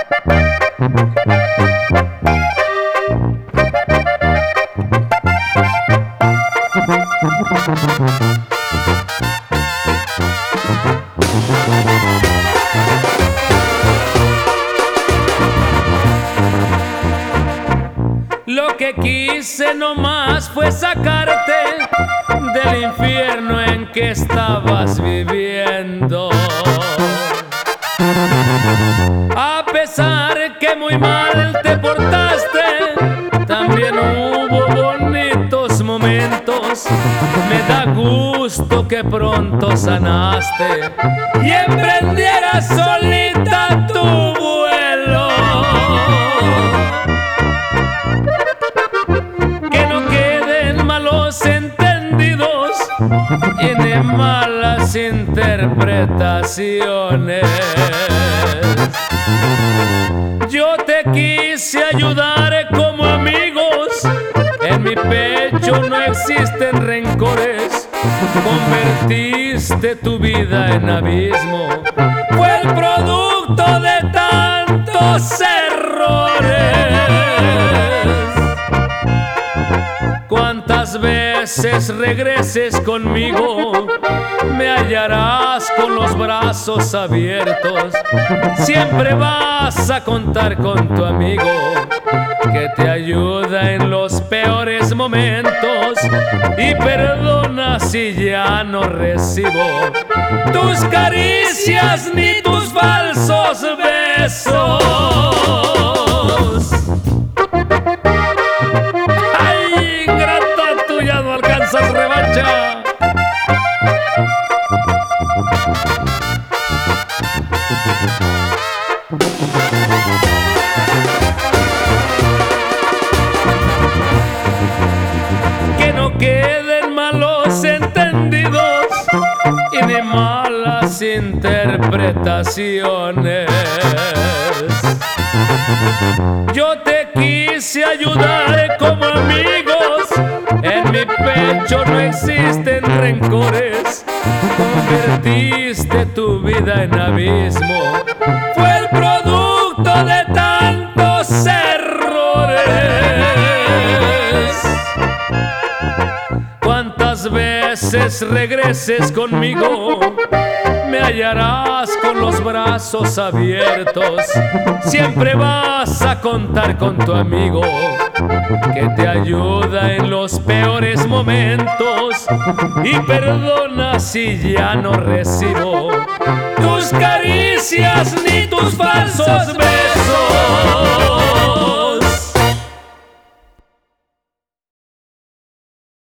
Lo que quise nomás fue sacarte del infierno en que estabas viviendo. A pesar que muy mal te portaste, también hubo bonitos momentos. Me da gusto que pronto sanaste y emprendieras solita tu vuelo. Que no queden malos entendidos y ni malas interpretaciones. Yo te quise ayudar como amigos, en mi pecho no existen rencores. Convertiste tu vida en abismo, fue el producto de tantos errores. Cuantas veces regreses conmigo, me hallarás con los brazos abiertos. Siempre vas a contar con tu amigo, que te ayuda en los peores momentos y perdona si ya no recibo tus caricias ni tus falsos besos. ¡Ay, ingrata, tú ya no alcanzas revancha! Que no queden malos entendidos y ni malas interpretaciones. Yo te quise ayudar como amigos, en mi pecho no existen rencores. Convertiste tu vida en abismo, fue el producto de tantos errores. Cuantas veces regreses conmigo, me hallarás con los brazos abiertos. Siempre vas a contar con tu amigo, que te ayuda en los peores momentos y perdona si ya no recibo tus caricias ni tus falsos besos.